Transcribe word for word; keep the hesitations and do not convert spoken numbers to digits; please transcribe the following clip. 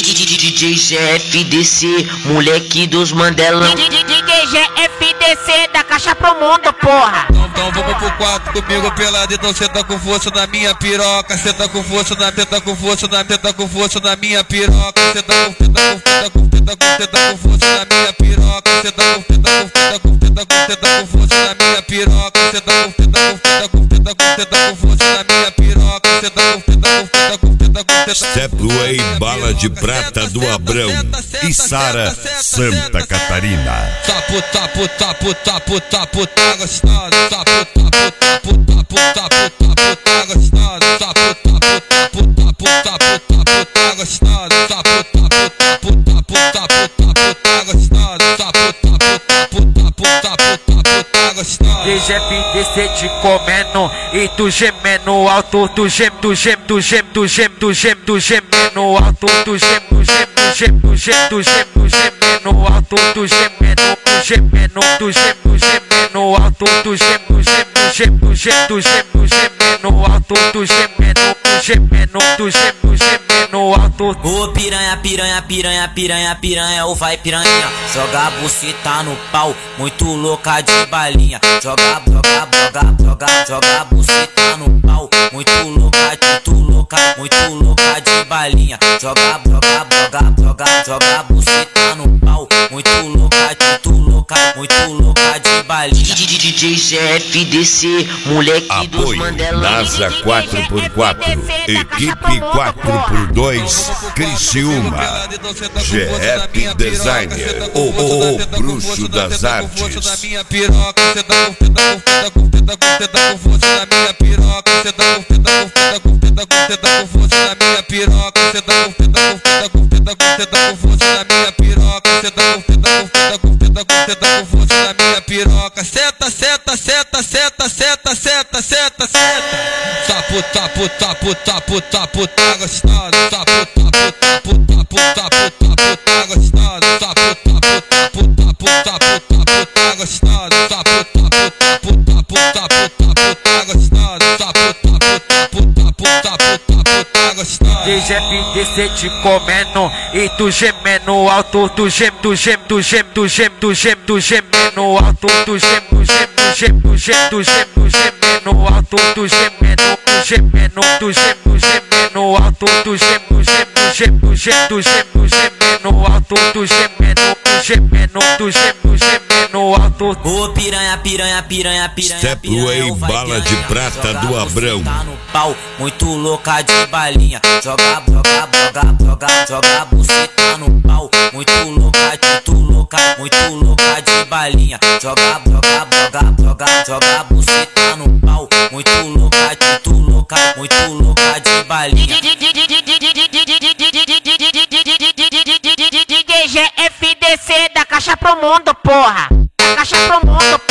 D J G F D C, moleque dos Mandelão. D J G F D C da caixa pro mundo, porra. Então, então vamos pro quarto comigo pelado, então cê tá com força na minha piroca, cê tá com força na, cê tá com força na, cê tá com força na minha piroca, cê tá com, cê tá com, cê tá com, cê tá com, cê tá com força na minha piroca, cê tá com, cê tá com, cê tá com, cê tá com, cê tá com força na minha piroca, cê tá com, cê tá com, cê tá com, cê tá com, cê tá com força na minha piroca, cê tá com, cê tá com, cê tá com, cê tá com, cê tá com. Stepway Bala de Prata do Abrão e Sara, Santa Catarina. Tapu, tapu, tapu, tapu, tapu, tá gostosa. Tapu, tapu, tapu, tapu, tapu, tapu, tá gostosa. Tapu, tapu, tapu, tapu, tapu, tapu, tá gostosa. Tapu, tapu, tapu, tapu, tapu, tapu, tá gostosa. Tapu, tapu, tapu, tapu, tapu, tapu, tá gostosa. D J F D C te comendo e tu gemendo alto, tu gem, tu gem, tu gem, tu gem, tu gem, tu gemendo alto, tu gem, tu gem, tu gem, tu gem, tu gem, tu gemendo alto, tu gemendo, tu gemendo, tu gem, tu gemendo alto, tu gem, tu gem, tu gem, tu gem, tu gem, tu gemendo alto, tu gemendo, tu gemendo, tu gem, tu gemendo alto. Ô piranha, piranha, piranha, piranha, piranha, ô vai piranha, joga a buceta no pau, muito louca de balinha, joga, joga, joga, joga, joga a buceta no pau, muito louca, muito louca, muito louca de balinha, joga, joga, joga, joga, joga a buceta no pau, muito louca, muito louca, muito louca de balinha. D J G F D C, moleque dos Apoio Mandelão. NASA quatro por quatro, equipe quatro por dois, Criciúma, G F Designer, o, o, o bruxo das artes. Na minha piroca, cê tá com, cê tá com, cê tá com, cê tá com força na minha piroca, cê tá com, cê tá com, cê tá com, cê tá com força na minha piroca, cê tá com, cê tá com, cê tá com, cê tá com força na minha piroca, cê tá com, cê tá com, cê tá com, cê tá com força na minha piroca, seta, seta, seta, seta, seta, seta, seta, seta. Tapu, tapu, tapu, tapu, tapu, tá gostosa. Tapu, tapu, tapu, tapu, tapu, tapu, tá gostosa. Tapu, tapu, tapu, tapu, tapu, tapu, tá gostosa. Tapu, tapu, tapu, tapu, tapu, tapu, tá gostosa. Tapu, tapu, tapu, tapu, tapu, tapu, tá gostosa. D J F D C te comendo e tu gemendo alto, tu gem, tu gem, tu gem, tu gem, tu gem, tu gemendo alto, tu gem, tu gem, tu gem, tu gem, tu gem, tu gemendo alto, tu gemendo, tu gemendo, tu gem, tu gemendo alto, tu gem, tu gem, tu gem, tu gem, tu gem, tu gemendo alto, tu gemendo, tu gemendo, tu gem, tu gemendo alto. Ô piranha, piranha, piranha, piranha, Stepway Bala de Prata do Abrão. Tá no pau, muito louca de balinha, joga, joga, joga, joga, joga a buceta no pau, muito louca, muito louca, muito louca de balinha, joga, joga, joga, joga, joga a buceta no pau, muito louca, muito louca, muito louca de balinha. D J G F D C da caixa pro mundo, porra. Da caixa pro mundo,